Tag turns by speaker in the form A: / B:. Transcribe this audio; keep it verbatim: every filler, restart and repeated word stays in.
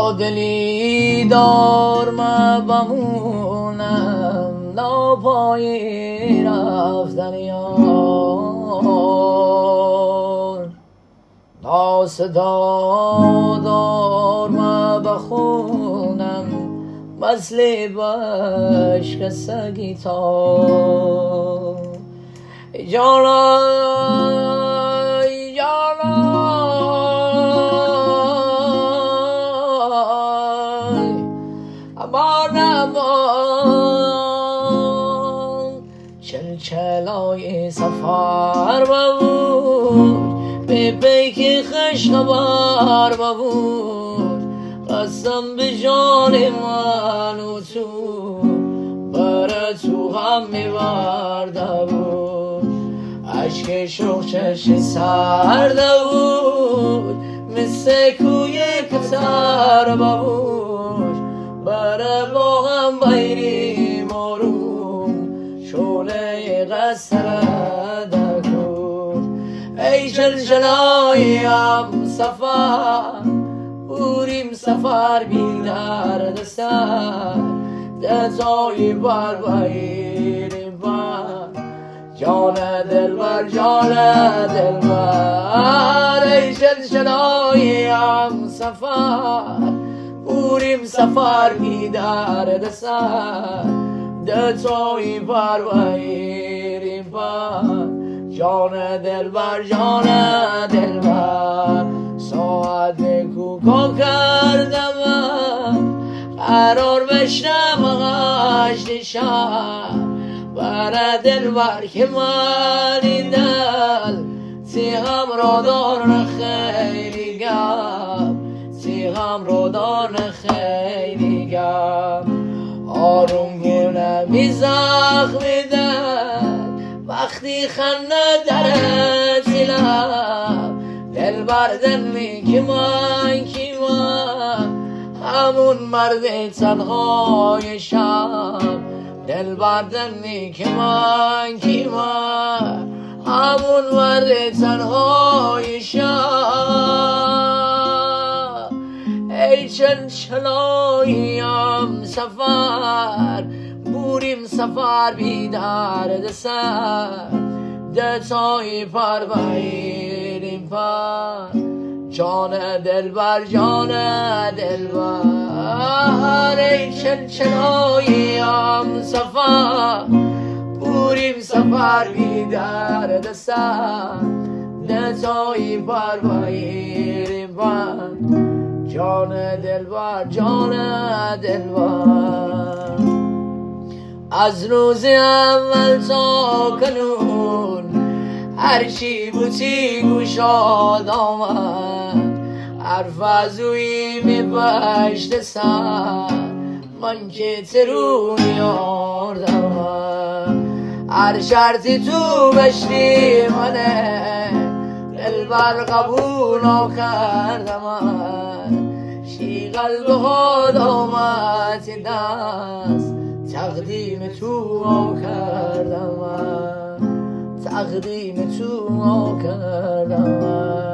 A: با دلی دار ما بمونم ناپای رفتن یار ناصدا دار ما بخونم مثل بشک سگی تا جانا چلچلای سفر ببود به پیک خشخبر ببود قسم به جان من و تو بر تو هم میبرده بود عشق شوق چشم سرده بود مثل کوی کتر ببود بر با هم بیری مارون شوله قصر دکور ای چلچلایم سفر بوریم سفر بی درد سر دتای بر بیریم بر جان دلبر جان دلبر ای چلچلایم سفر بوریم سفر بی درد سر دتای بر بیریم بر جان دلبر جان دلبر ساعت کوکا کردم قرار بشنم غشت شب بر دلبر که من این دل سیغم را دار خیلی گم سیغم را دار خیلی گم آروم گونه می زخمی دل وقتی خنده در لب دلبر دلی که من کی من همون مرد تنهای شب دلبر دلی که من کی من همون مرد تنهای شب ای چلچلایم سفر بوریم سفر بی درد سر دتای پر بیریم پر جان دلبر جان دلبر ای چلچلایم سفر بوریم سفر بی درد سر دتای پر بیریم پر جان دلبر جان دلبر از روز اول تا کنون هرچی بوتی گوشاد آمد حرف از اوی می بشت سر من که ترونی آردم هر شرطی تو بشتی منه دلبر قبول نکردم شی قلب ها دامت دست تقدیم تو کردم تقدیم تو کردم